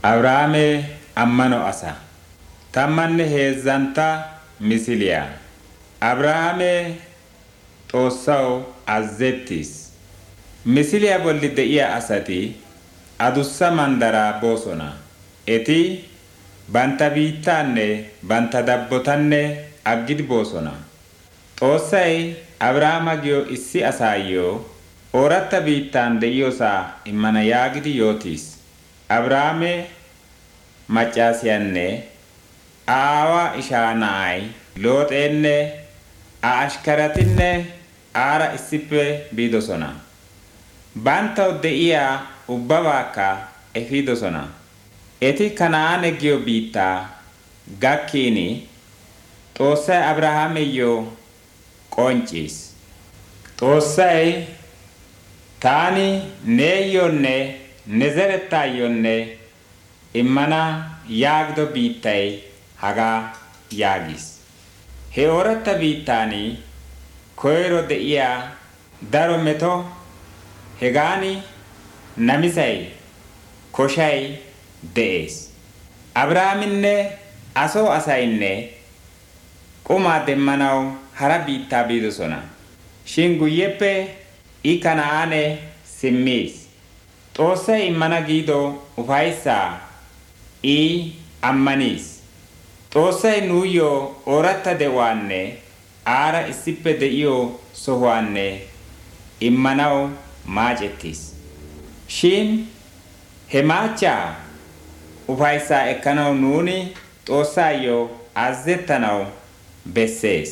Abrahaame ammano asa. Tammanne heezzanta misiliya. Abrahaame Xoossaw azazettis. Misiliya bolli de'iya asati adussa mandara boosona. Eti banta biittaanne banta dabbotanne aggidi boosona. Xoossay Abrahaama giyo issi asaayyo ooratta biittaan de'iyosaa immana yaagidi yootiis. Abrahaame maccaasiyanne aawa ishaa na'ay Looxeenne ashkaratinne aara issippe biidosona. Bantaw de'iya ubbabaakka efiidosona. Eti Kana'aane giyo biittaa gakkiini Xoossay Abrahaameyyo qoncciis. Xoossay taani neeyyonne ne zerettaayyonne immana yaagido biittay hagaa yaagiis. He ooratta biittaani koyro de'iya daro meto hegaani namisay koshay de'ees. Abrahaaminne asoo asaynne qumaa demmanaw hara biittaa biidosona. Shin guyyeppe I Kana'aane simmiis. Xoossay immana giido ufayssaa I ammaniis. Xoossay nuuyyo ooratta de'uwaanne aara issippe de'iyo sohuwaanne immanaw maacettiis. Shin he maachchaa ufayssaa ekkanaw nuuni Xoossaayyo azazettanaw bessees.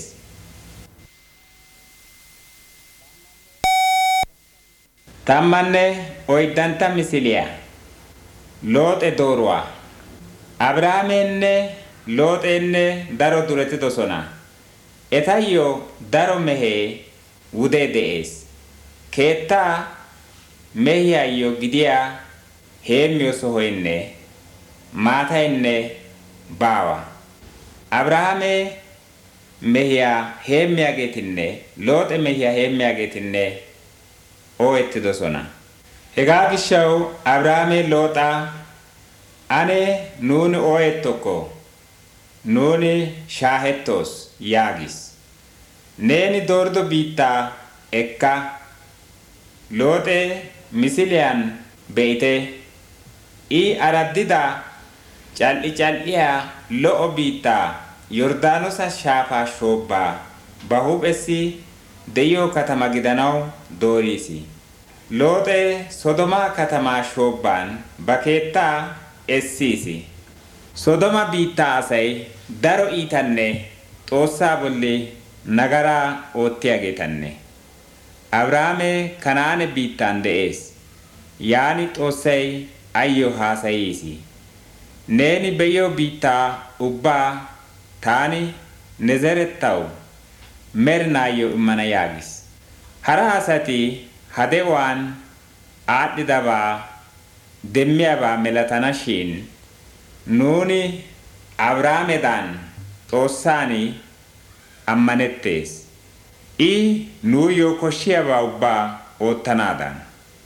Tammanne oyddanta misiliya. Looxe dooruwaa. Abrahaamenne Looxeenne daro duretidosona. Etayyo daro mehee wudee de'ees. Keettaa mehiyaayyo gidiyaa heemmiyo sohoynne maataynne baawa. Abrahaame mehiyaa heemmiyaageetinne Looxe mehiyaa heemmiyaageetinne ooyettidosona. Hegaa gishshaw Abrahaame Looxaa ane nuuni ooyettokko nuuni shaahettoos yaagis. Neeni doorido biittaa ekka. Looxe misiliyaan be'ite I araddida cal'iyaa lo'o biittaa Yordaanosa shaafaa shoobbaa ba huuphessi de'iyo katama gidanaw dooriisi. Looxe Sodoma katamaa shoobbaan ba keettaa essiisi. Sodoma biittaa asay daro iitanne Xoossaa bolli nagaraa oottiyaageetanne. Abrahaame Kana'aane biittaan de'ees. Yaani Xoossay ayyo haasayiisi. Neeni be'iyo biittaa ubbaa taani ne zerettaw merinaayyo immana yaagis. Hara asati ha de'uwaan aadhdhidabaa demmiyaabaa melatana shin nuuni Abrahaamedaan Xoossaani ammanettees. I nuuyyo koshshiyaabaa ubbaa oottanaadan.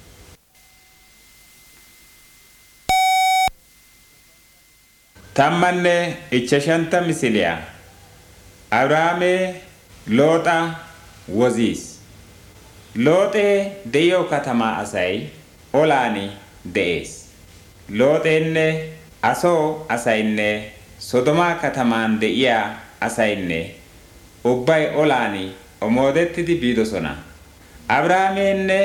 Tammanne ichchashanta misiliya. Abrahaame Looxa woziis. Looxee de'iyo katamaa asay olaani de'ees. Looxeenne asoo asaynne Sodomaa katamaan de'iyaa asaynne ubbay olaani omoodettidi biidosona. Abrahaamenne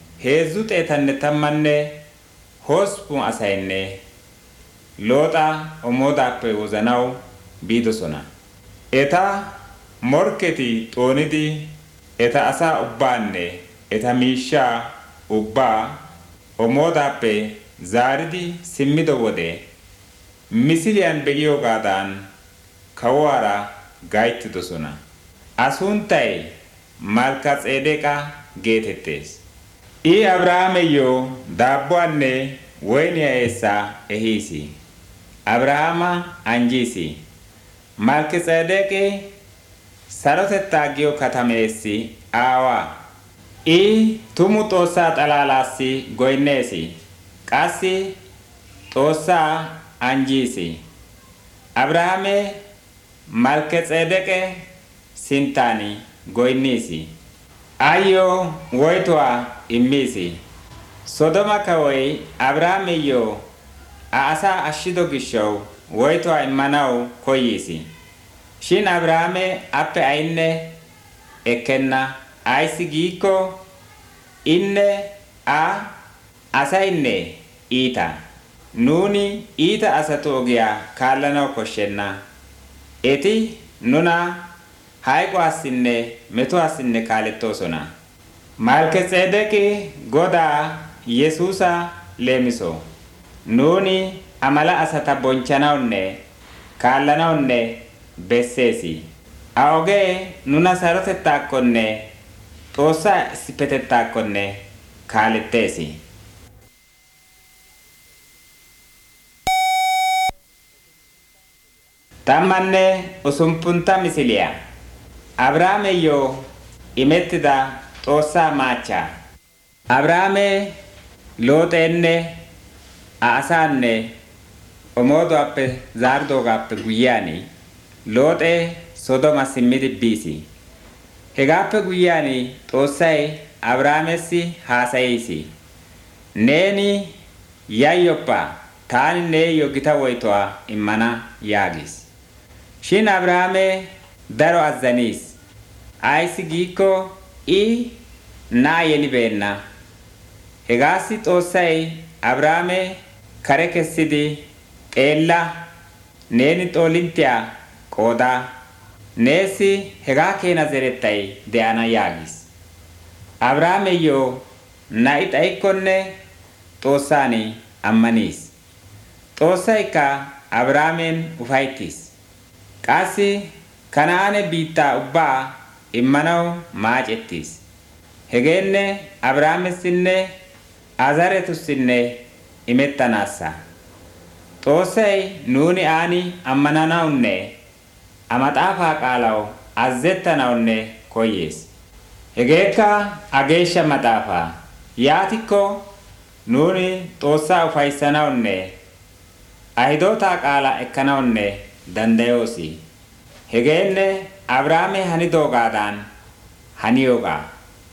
318 asaynne Looxa omoodaappe wozanaw biidosona. Eta morkketi xoonidi eta asaa ubbaanne eta miishshaa ubbaa omoodaappe zaaridi simmido wode misiliyaan be'iyoogaadan kawuwaara gayttidosona. Asuntay Malkatseedeqa geetettees. I Abrahaameyyo daabbuwaanne woyniyaa eessaa ehiisi. Abrahaama anjiisi. Malkatseedeqi sarotettaa giyo katameessi aawaa. I tumu Xoossaa xalaalaassi goynneesi. Qassi Xoossaa anjiisi. Abrahaame Malketseedeqe sintaani goynniisi. Ayyoo woytuwaa immiisi. Sodoma kawoy Abrahaameyyoo asaa ashshido gishshaw woytuwaa immanaw koyyiisi. Shin Abrahaame appe ayinne ekkenna. Aysi giikko inne asaynne iita. Nuuni iita asatu ogiyaa kaallanaw koshshenna. Eti nuna hayqoassinne metuwassinne kaalettoosona. Malketseedeqi Godaa Yesuusa leemiso. Nuuni amala asata bonchanawunne kaallanawunne besseesi. A ogee nuna sarotettaakkonne Xoossaa issipetettaakkonne kaaletteesi. Tammanne usumpunta misiliyaa. Abrahaameyyoo imettida Xoossaa maachaa. Abrahaame Looxeenne asaanne omooduwaappe zaardoogappe guyyaani Looxee Sodoma simmidi biisi. Hegaappe guyyaani Xoossay Abrahaamessi haasayiisi. Neeni yayyoppa, taani neeyyo gita woytuwaa immana yaagis. Shin Abrahaame daro azzaniis. Aysi giikko I na'aa yelibeenna. Hegaassi Xoossay Abrahaame kare kessidi xeella, neeni xoolinttiyaa qoodaa, neessi hegaa keena zerettay de'ana yaagis. Abrahaameyyoo na'i xayikkonne Xoossaani ammaniis. Xoossaykka Abrahaamen ufayttiis. Qassi Kana'aane biittaa ubbaa immanaw maacettiis. Hegeenne Abrahaamessinne Azaretussinne imettanaassa. Xoossay nuuni aani ammananawunne amaxaafaa qaalaw azazettanawunne koyyees. Hegeekka ageeshsha maxaafaa. Yaatikko nuuni Xoossaa ufaysanawunne ahidootaa qaala ekkanawunne dandayoosi. Hegeenne Abrahaame hanidoogaadan haniyoogaa.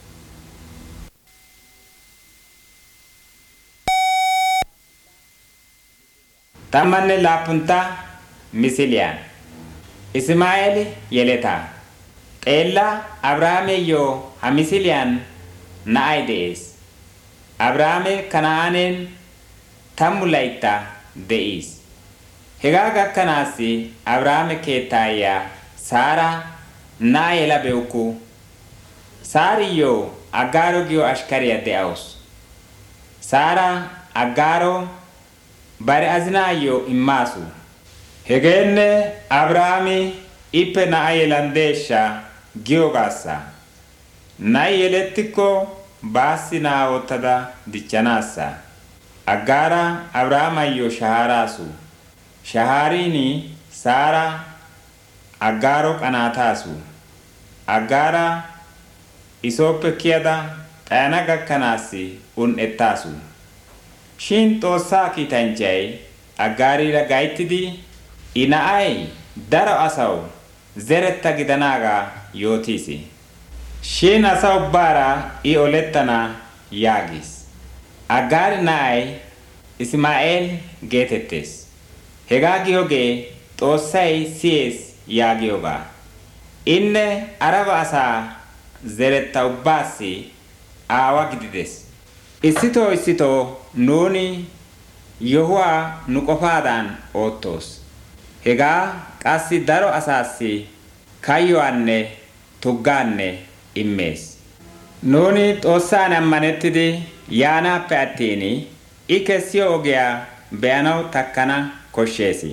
Tammanne laappunta misiliyaan. Ismaa'eel yeletaa. Xeella Abrahaameyyoo ha misiliyaan na'ay de'ees. Abrahaame Kana'aaneen 10 laytta de'iis. Hegaa gakkanaassi Abrahaame keettaayyaa Saara na'a yelabewukku. Saariyyoo Aggaaro giyo ashkariyaa de'awus. Saara Aggaaro bare azinaayyo immaasu. Hegeenne Abrahaami ippe na'a yelandeeshsha giyoogaassa. Na'i yelettikko baassi na'a wottada dichchanaassa. Aggaara Abrahaamayyoo shahaaraasu. Shahaariini Saara Aggaaro qanaataasu. Aggaara isooppe kiyada xayana gakkanaassi un'ettaasu. Shin Xoossaa kiitanchchay Aggaariira gayttidi I na'ay daro asaw zeretta gidanaagaa yootiisi. Shin asa ubbaara I olettana yaagis. Aggaari na'ay Ismaa'eel geetettees. Hegaa giyoogee Xoossay siyees yaagiyoogaa. Inne Araba asaa zeretta ubbaassi aawa gidides. Issitoo nuuni yohuwaa nu qofaadan oottoos. Hegaa qassi daro asaassi kayyoanne tuggaanne immees. Nuuni Xoossaan ammanettidi yaanaappe attiin I kessiyo ogiyaa be'anaw takkana koshsheesi.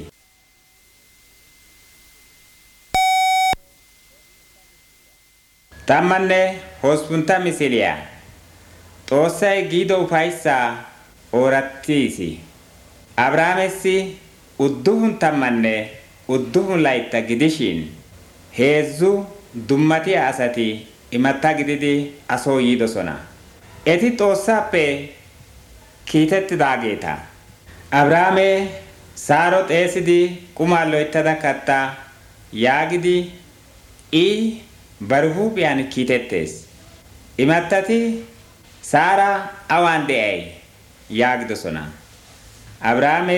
Tammanne hospunta misiliyaa. Xoossay giido ufayssaa oorattiisi. Abrahaamessi 9 laytta gidishin 3 dummatiya asati imatta gididi asoo yiidosona. Eti Xoossaappe kiitettidaageeta. Abrahaame saaro xeesidi qumaa loyttada kattaa yaagidi I bari huuphiyan kiitettees. Imattati saara awaan de'ay yaagidosona. Abrahaame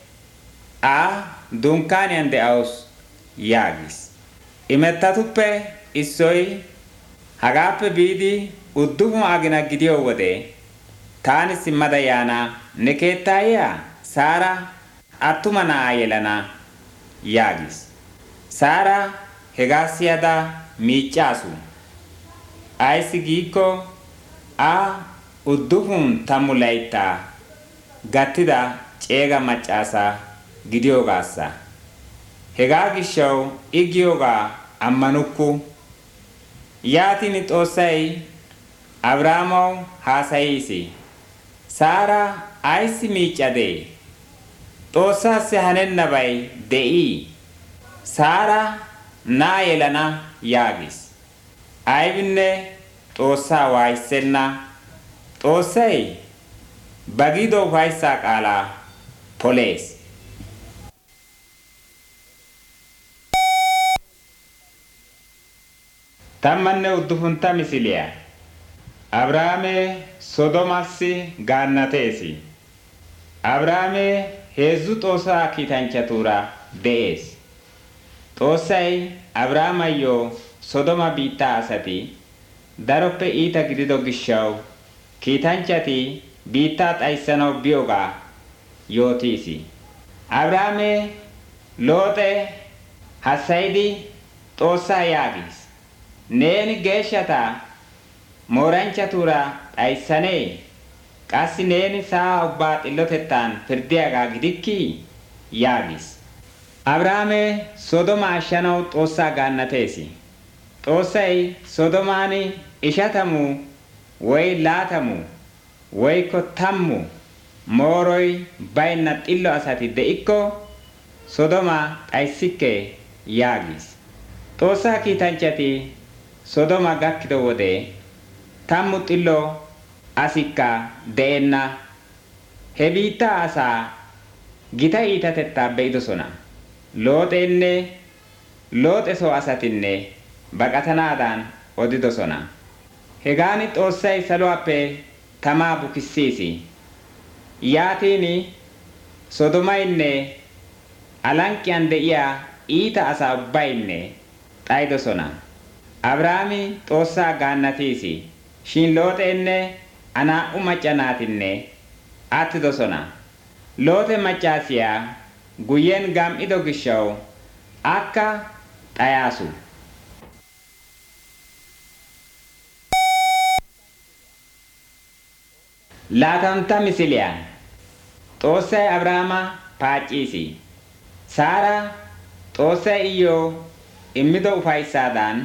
dunkaaniyan de'awus yaagis. Imattatuppe issoy hagaappe biidi 9 agina gidiyo wode taani simmada yaana ne keettaayiya saara attuma na'aa yelana yaagis. Saara hegaa siyada miiccaasu. Ayssi giikko 90 layttaa gattida ceega maccaasa gidiyoogaassa. Hegaa gishshawu I giyoogaa ammanukku. Yaatin Xoossay Abrahaamaw haasayiisi. Saara ayssi miiccadee? Xoossaassi hanennabay de'ii? Saara na'aa yelana yaagis. Aybinne Xoossaa waayissenna. Xoossay ba gido ufayssaa qaalaa polees. Tammanne uddufunta misiliyaa. Abrahaame Sodomassi gaannateesi. Abrahaame 3 Xoossaa kiitanchchatuura de'ees. Xoossay Abrahaamayyo Sodoma biittaa asati daroppe iita gidido gishshawu kiitanchchati biittaa xayissanaw biyoogaa yootiisi. Abrahaame Looxe hassayidi Xoossaa yaagis. Neeni geeshshata mooranchchatuura xayissanee? Qassi neeni sa'aa ubbaa xillotettaan pirdiyaagaa gidikkii? yaagis. Abrahaame Sodoma ashshanaw Xoossaa gaannateesi. Xoossay Sodomaan 50 woy 20 woykko 10 mooroy baynna xillo asati de'ikko Sodoma xayisikke yaagis. Xoossaa kiitanchchati Sodoma gakkido wode 10 xillo asikka de'enna. He biittaa asaa gita iitatettaa be'idosona. Looxeenne Looxe soo asatinne baqatanaadan odidosona. Hegaani Xoossay saluwaappe tamaa bukissiisi. Yaatiin Sodomaynne alanqiyan de'iyaa iita asaa ubbaynne xayidosona. Abrahaami Xoossaa gaannatiisi. Shin Looxeenne anaa'u macca naatinne attidosona. Looxe maccaasiyaa guyyen gam"ido gishshawu akka xayaasu. Laatamta misiliyaa. Xoossay Abrahaama paacciisi. Saara Xoossay iyyoo immido ufayssaadaan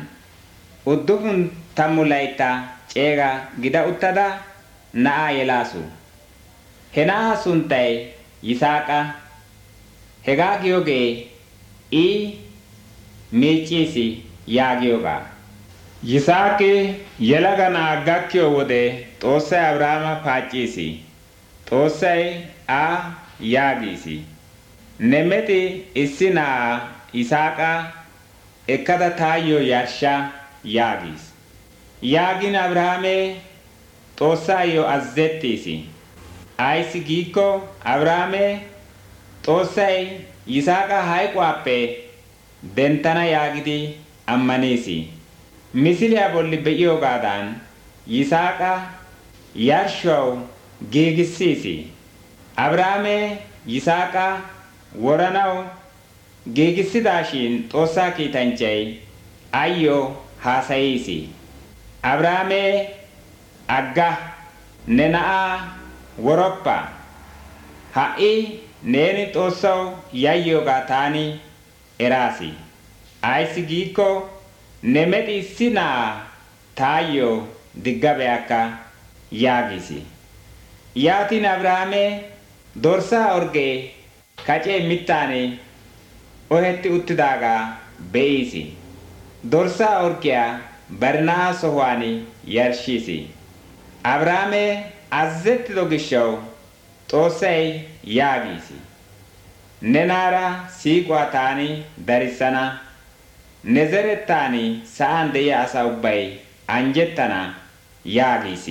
90 layttaa ceega gida uttada na'aa yelaasu. He na'aa sunttay Yisaaqa. Hegaa giyoogee I miicciisi yaagiyoogaa. Yisaaqi yelaga na'aa gakkiyo wode Xoossay Abrahaama paacciisi. Xoossay yaagiisi. Ne mexi issi na'aa Yisaaqa ekkada taayyo yarshsha yaagis. Yaagin Abrahaame Xoossaayyo azazettiisi. Ayssi giikko Abrahaame Xoossay Yisaaqa hayquwaappe denttana yaagidi ammaniisi. Misiliyaa bolli be'iyoogaadan Yisaaqa yarshshuwaw giigissiisi. Abrahaame Yisaaqa woranaw giigissidaashin Xoossaa kiitanchchay ayyo haasayiisi. Abrahaame agga ne na'aa woroppa. Ha'i neeni Xoossaw yayyiyoogaa taani eraasi. Ayssi giikko ne mexi issi na'aa taayyo digga be'akka yaagisi. Yaatin Abrahaame dorssaa orgee kacee mittaan ohetti uttidaagaa be'iisi. Dorssaa orgiyaa bari na'aa sohuwaan yarshiisi. Abrahaame azazettido gishshaw Xoossay yaagiisi. Ne naara siiquwaa taani darissana. Ne zerettaani sa'aan de'iyaa asa ubbay anjettana yaagiisi.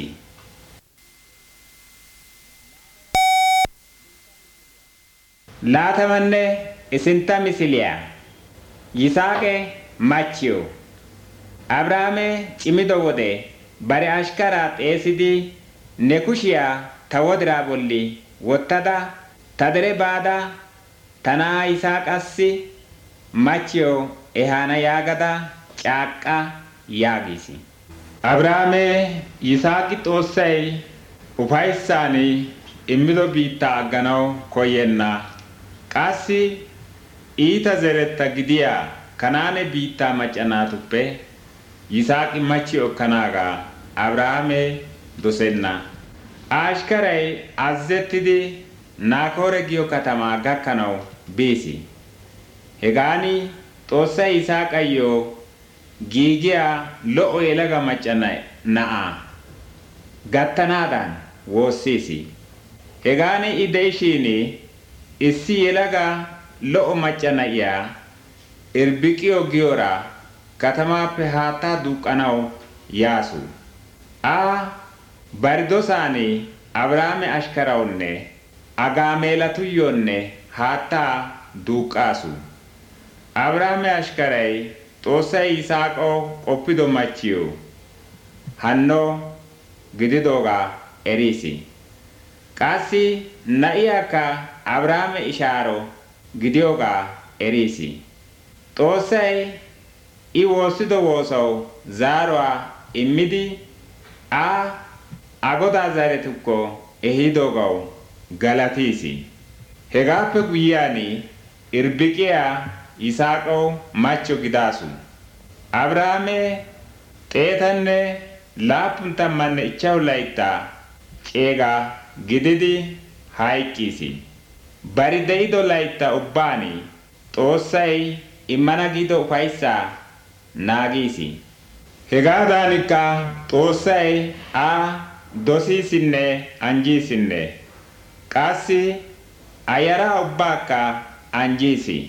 Laatamanne isinta misiliyaa. Yisaaqe machiyo. Abrahaame cimido wode bare ashkaraa xeesidi ne kushiyaa ta wodiraa bolli wottada ta dere baada ta na'aa Yisaaqassi machiyo ehaana yaagada caaqqa yaagiisi. Abrahaame Yisaaqi Xoossay ufayssaani immido biittaa agganaw koyenna. Qassi iita zeretta gidiyaa Kanaane biittaa macca naatuppe Yisaaqi machiyo ekkanaagaa Abrahaame dosenna. Ashkaray azazettidi Naakoore giyo katamaa gakkanaw biisi. Hegaani Xoossay Yisaaqayyo giigiyaa lo'o yelaga macca na'aa gattanaadan woossiisi. Hegaani I de'ishiini issi yelaga lo'o macca na'iyaa Irbiqiyo giyoora katamaappe haattaa duuqqanaw yaasu. Bari dosaani Abrahaame ashkarawunne agaameelatuyyonne haattaa duuqqaasu. Abrahaame ashkaray Xoossay Yisaaqoo qoppido machiyo hanno gididoogaa eriisi. Qassi na'iyaakka Abrahaame ishaaro gidiyoogaa eriisi. Xoossay I woossido woosaw zaaruwaa immidi agodaa zaretukko ehidoogaw galatiisi. Hegaappe guyyiyaan Irbiqiyaa Yisaaqaw macho gidaasu. Abrahaame 175 layttaa ceegaa gididi hayqqiisi. Bari de'ido laytta ubbaani Xoossay immana gido ufayssaa naagiisi. Hegaadaanikka Xoossay dosiisinne anjiisinne qassi ayaraa ubbaakka anjiisi.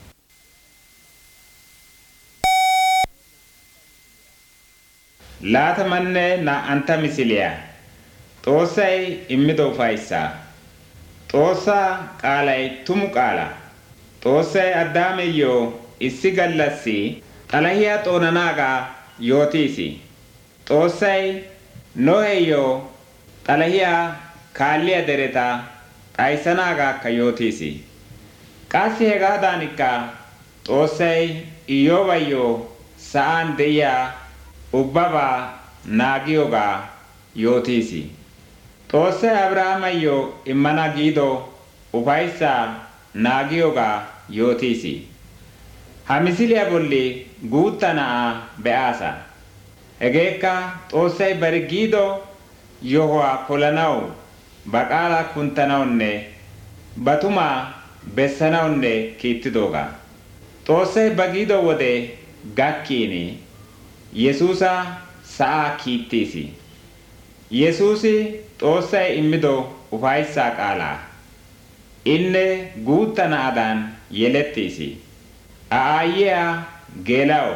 Laatamanne naa'anta misiliyaa. Xoossay immido ufayssaa. Xoossaa qaalay tumu qaala. Xoossay Addaameyyoo issi gallassi xalahiyaa xoonanaagaa yootiisi. Xoossay Noheyyoo xalahiyaa kaalliyaa deretaa xayssanaagaakka yootiisi. Qassi hegaadaanikka Xoossay Iyyoobayyoo sa'aan de'iyaa ubbabaa naagiyoogaa yootiisi. Xoossay Abrahamayyoo immana giido ufayssaa naagiyoogaa yootiisi. Ha misiliyaa bolli guutta na'aa be'aasa. Hegeekka Xoossay bari giido yohuwaa polanaw ba qaalaa kunttanawunne ba tumaa bessanawunne kiittidoogaa. Xoossay ba giido wode gakkiini Yesuusa sa'aa kiittiisi. Yesuusi Xoossay immido ufayssaa qaalaa. Inne guutta na'aadaan yelettiisi. Aayyiyaa geela'o.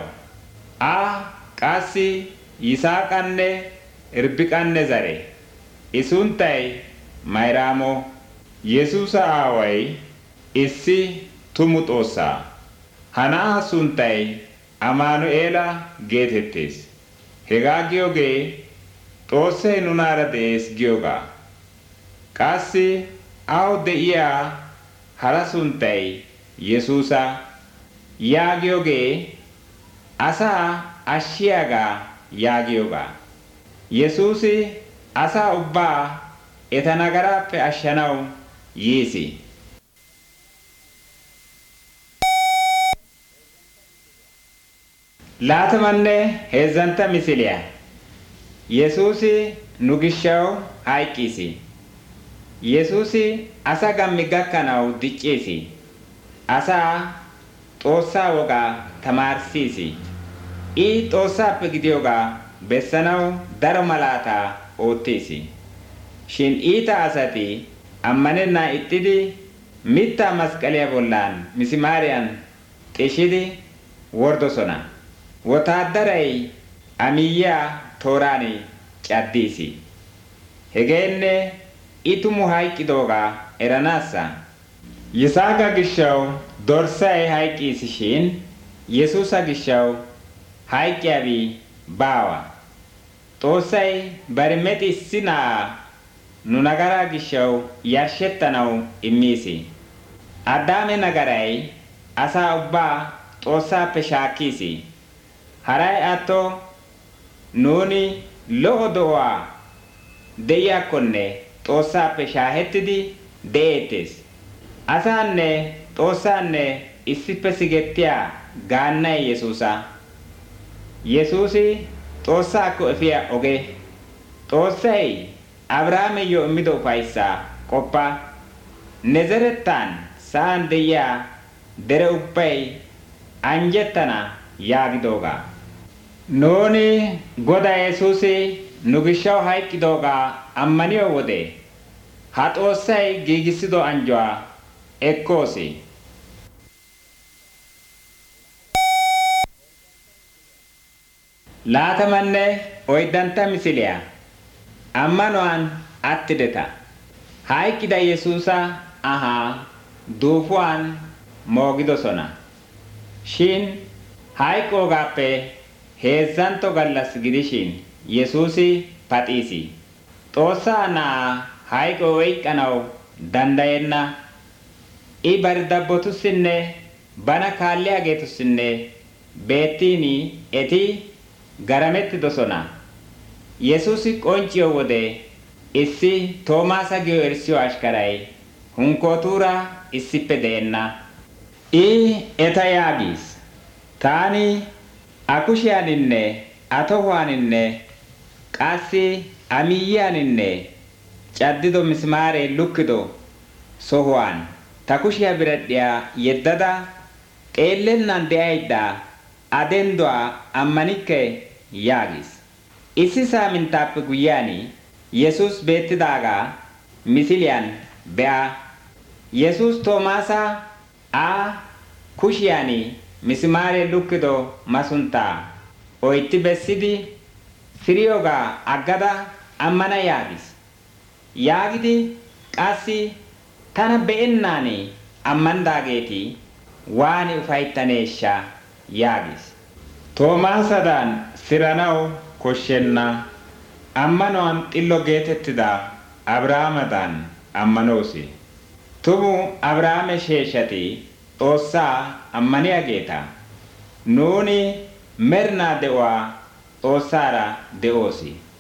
Qassi Yisaaqanne Irbiqanne zare. I sunttay Mayraamo. Yesuusa aaway issi tumu Xoossaa. Ha na'aa sunttay Amaanu'eela geetettees. Hegaa giyoogee Xoossay nunaara de'ees giyoogaa. Qassi aw de'iyaa hara sunttay Yesuusa yaagiyoogee asaa ashshiyaagaa yaagiyoogaa. Yesuusi asaa ubbaa eta nagaraappe ashshanaw yiisi. Laatamanne heezzanta misiliyaa. Yesuusi nu gishshaw hayqqiisi. Yesuusi asa gammi gakkanaw dicciisi. Asaa Xoossaa wogaa tamaarsiisi. I Xoossaappe gidiyoogaa bessanaw daro malaataa oottiisi. Shin iita asati ammanenna ittidi mitta masqaliya bollan misimaariyan xishidi wordosona. Wotaaddaray amiyyaa tooraani caddiisi. Hegeenne itumu hayqqidoogaa eranaassa. Yisaaqa gishshawu dorssay hayqqiisishin Yesuusa gishshawu hayqqiyaabi baawa. Xoossay bari mexi issi na'aa nu nagaraa gishshawu yarshettanawu immiisi. Addaame nagaray asaa ubbaa Xoossaappe shaakkiisi. Haray atto nuuni lo'o de'uwaa de'iyaakkonne Xoossaappe shaahettidi de'eettes. Asaanne Xoossaanne issippe sigettiyaa gaannay Yesuusa. Yesuusi Xoossaakko efiyaa oge. Xoossay Abrahaameyyo immido ufayssaa qoppa. Ne zerettaan sa'aan de'iyaa dere ubbay anjettana yaagidoogaa. Nuuni Godaa Yesuusi nu gishshawu hayqqidoogaa ammaniyo wode ha Xoossay giigissido anjjuwaa ekkoosi. Laatamanne oyddanta misiliyaa ammanuwaan attideta. Hayqqida Yesuusa ahaa duufuwaan moogidosona. Shin hayqqoogaappe heezzantto gallas gidishin Yesuusi paxiisi. Xoossaa na'aa hayqo oyqqanawu dandayenna. I bari dabbotussinne bana kaalliyaageetussinne beettiini eti garamettidosona. Yesuusi qoncciyo wode issi Toomaasa giyo erisiyo ashkaray hunkootuura issippe de'enna. I eta yaagiis. Taani a kushiyaaninne a tohuwaaninne qassi a miyyiyaaninne caddido misimaaree lukkido sohuwaan ta kushiyaa biradhdhiyaa yeddada xeellennan de'aydda a dendduwaa ammanikke yaagiis. Issi saaminttaappe guyyiyaan Yesuus beettidaagaa misiliyaan be'a. Yesuus Toomaasa a kushiyaan misimaaree lukkido masunttaa oytti bessidi firiyoogaa aggada ammana yaagis. Yaagidi qassi tana be'ennaan ammandaageeti waan ufayttaneeshsha yaagis. Toomaasadaan siranawu koshshenna. Ammanuwaan xillo geetettida Abrahaamadan ammanoosi. Tumu Abrahaame sheeshshati Xoossaa ammaniyaageeta. Nuuni mernaa de'uwaa Xoossaara de'oosi.